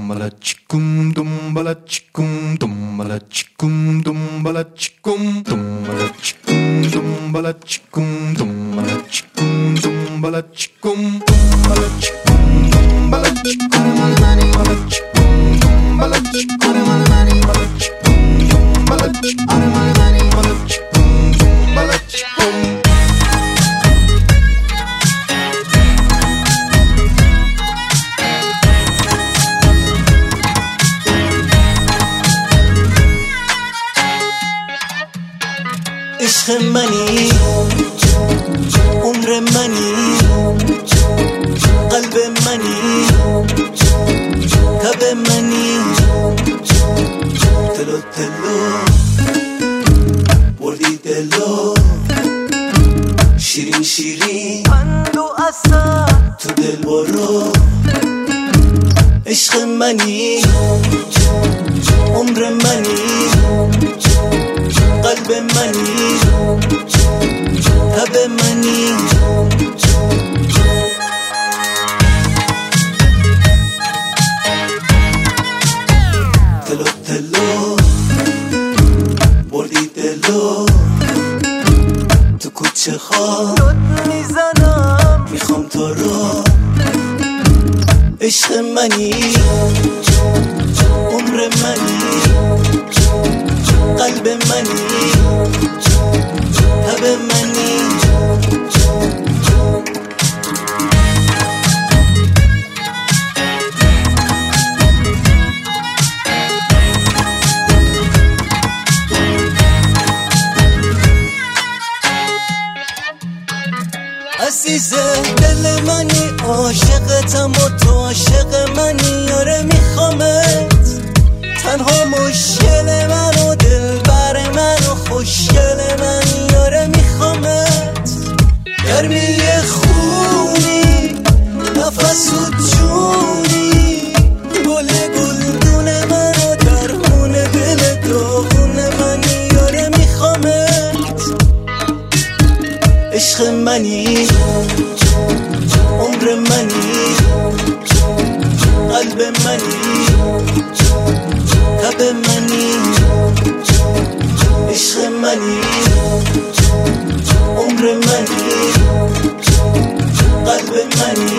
dumbalachicum dumbalachicum dumbalachicum dumbalachicum dumbalachicum dumbalachicum dumbalachicum dumbalachicum dumbalachicum dumbalachicum عشق منی عمر منی قلب منی تب منی تلو تلو بردی دلو شیرین شیرین اندو اصلا تو دل برو عشق منی عمر منی قلب منی تب منی تلو تلو بردی دلو تو کوچه خواه میزنم میخوام تو رو عشق منی عمر منی قلب منی تب منی عزیز دل منی عاشقتم و تو عاشق منی یاره میخوامت تنها مشکل من و دلبر من و خوشگل من یاره میخوامت گرمی خونی نفس و جونی گل گلدون من و درمون دل داغون من یاره میخوامت عشق منی عمر منی قلب منی تب منی عشق منی عمر منی قلب منی